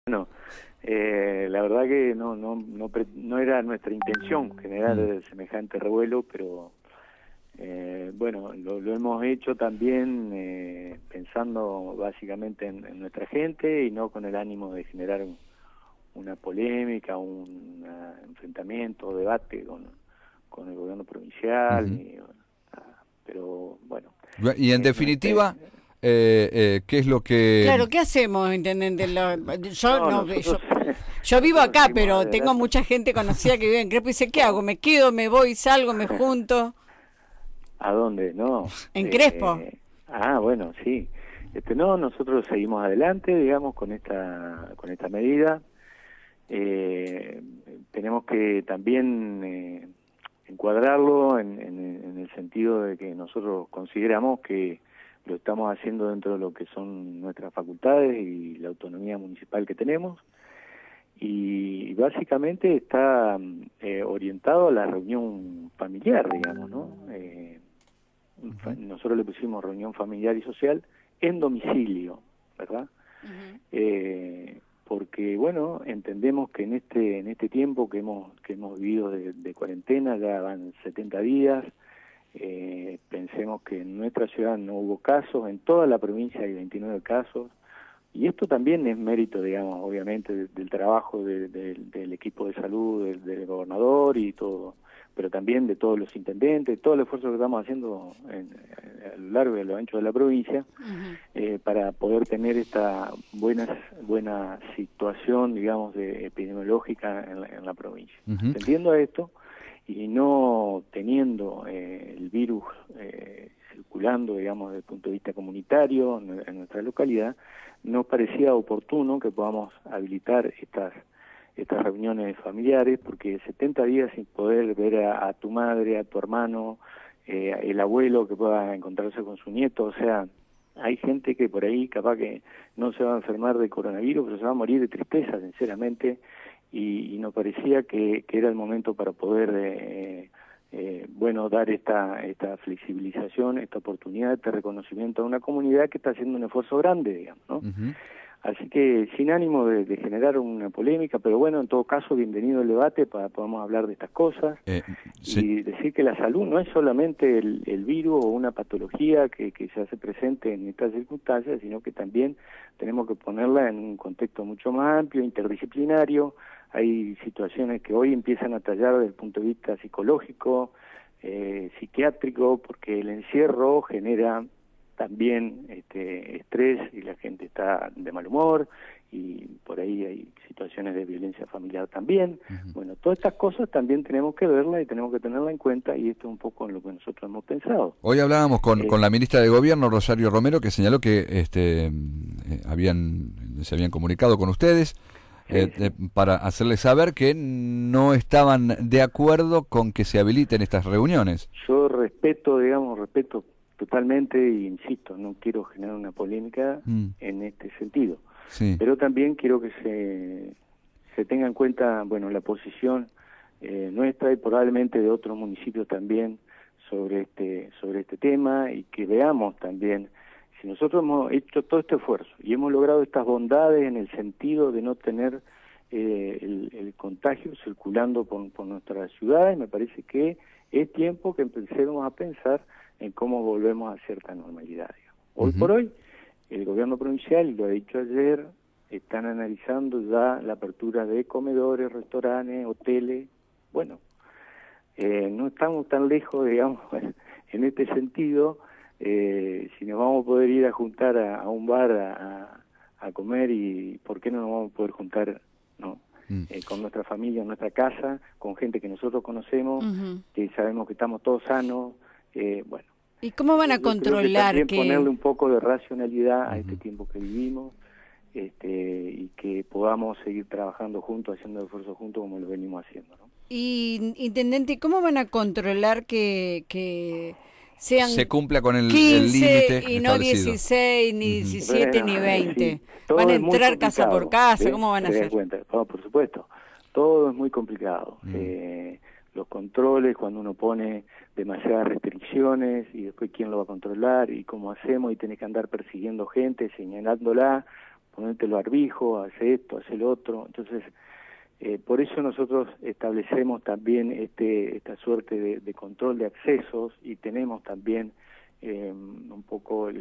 Bueno, la verdad que no era nuestra intención generar semejante revuelo, pero bueno, lo hemos hecho también pensando básicamente en nuestra gente y no con el ánimo de generar una polémica, un enfrentamiento, debate con el gobierno provincial, pero bueno. Y en definitiva, ¿qué es lo que...? Claro, ¿qué hacemos, intendente? Nosotros Yo vivo acá, seguimos pero adelante. tengo mucha gente conocida que vive en Crespo y dice, ¿qué hago? ¿Me quedo, me voy, salgo, me junto? ¿A dónde? No. ¿En Crespo? Bueno, sí. No, nosotros seguimos adelante, digamos, con esta medida. Tenemos que también encuadrarlo en el sentido de que nosotros consideramos que lo estamos haciendo dentro de lo que son nuestras facultades y la autonomía municipal que tenemos, y básicamente está orientado a la reunión familiar, digamos, ¿no? Nosotros le pusimos reunión familiar y social en domicilio, ¿verdad? Porque bueno, entendemos que en este tiempo que hemos vivido de cuarentena, ya van 70 días, pensemos que en nuestra ciudad no hubo casos, en toda la provincia hay 29 casos, y esto también es mérito, digamos, obviamente, del trabajo del equipo de salud, del gobernador y todo, pero también de todos los intendentes, todo el esfuerzo que estamos haciendo a lo largo y a lo ancho de la provincia, para poder tener esta buena situación, digamos, epidemiológica en la provincia. Atendiendo a esto y no teniendo el virus circulando, digamos, desde el punto de vista comunitario en nuestra localidad, nos parecía oportuno que podamos habilitar estas reuniones familiares, porque 70 días sin poder ver a tu madre, a tu hermano, el abuelo que pueda encontrarse con su nieto, o sea, hay gente que por ahí capaz que no se va a enfermar de coronavirus, pero se va a morir de tristeza, sinceramente, y nos parecía que era el momento para poder dar esta flexibilización, esta oportunidad, este reconocimiento a una comunidad que está haciendo un esfuerzo grande, digamos, ¿no? Así que sin ánimo de generar una polémica, pero bueno, en todo caso, bienvenido el debate para podamos hablar de estas cosas y decir que la salud no es solamente el virus o una patología que se hace presente en estas circunstancias, sino que también tenemos que ponerla en un contexto mucho más amplio, interdisciplinario. Hay situaciones que hoy empiezan a tallar desde el punto de vista psicológico, psiquiátrico, porque el encierro genera también estrés y la gente está de mal humor y por ahí hay situaciones de violencia familiar también. Bueno, todas estas cosas también tenemos que verlas y tenemos que tenerlas en cuenta, y esto es un poco en lo que nosotros hemos pensado. Hoy hablábamos con la ministra de Gobierno, Rosario Romero, que señaló que se habían comunicado con ustedes para hacerles saber que no estaban de acuerdo con que se habiliten estas reuniones. Yo respeto totalmente, e insisto, no quiero generar una polémica en este sentido, pero también quiero que se tenga en cuenta, bueno, la posición nuestra y probablemente de otros municipios también sobre este tema, y que veamos también, si nosotros hemos hecho todo este esfuerzo y hemos logrado estas bondades en el sentido de no tener el contagio circulando por nuestra ciudad, y me parece que es tiempo que empecemos a pensar en cómo volvemos a cierta normalidad. Hoy por hoy, el gobierno provincial, y lo he dicho ayer, están analizando ya la apertura de comedores, restaurantes, hoteles. Bueno, no estamos tan lejos, digamos, en este sentido. Si nos vamos a poder ir a juntar a un bar a comer, y ¿por qué no nos vamos a poder juntar, no? Con nuestra familia, en nuestra casa, con gente que nosotros conocemos, que sabemos que estamos todos sanos. Bueno, ¿y cómo van a controlar que ponerle un poco de racionalidad a este tiempo que vivimos, y que podamos seguir trabajando juntos, haciendo esfuerzos juntos como lo venimos haciendo, ¿no? Y, intendente, ¿cómo van a controlar que sean se cumpla con el 15 límite y no establecido? 16, ni 17, ni 20? Sí, ¿Van a entrar casa por casa? ¿Cómo van a hacer? Por supuesto, todo es muy complicado. Los controles, cuando uno pone demasiadas restricciones, y después quién lo va a controlar y cómo hacemos, y tenés que andar persiguiendo gente, señalándola, ponerte el barbijo, hace esto, hace lo otro. Entonces, por eso nosotros establecemos también esta suerte de control de accesos, y tenemos también un poco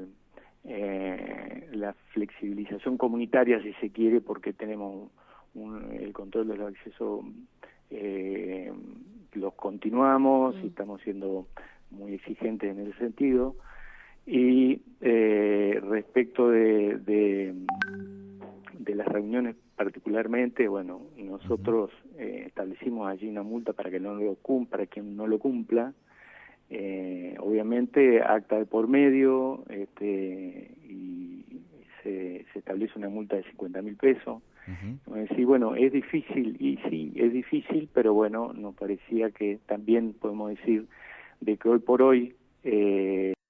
la flexibilización comunitaria, si se quiere, porque tenemos el control de los accesos, los continuamos y estamos siendo muy exigentes en ese sentido. Y respecto de las reuniones particularmente, bueno, nosotros establecimos allí una multa para que para quien no lo cumpla. Obviamente acta de por medio, y se establece una multa de 50.000 pesos. Sí, bueno, es difícil, y sí, es difícil, pero bueno, nos parecía que también podemos decir de que hoy por hoy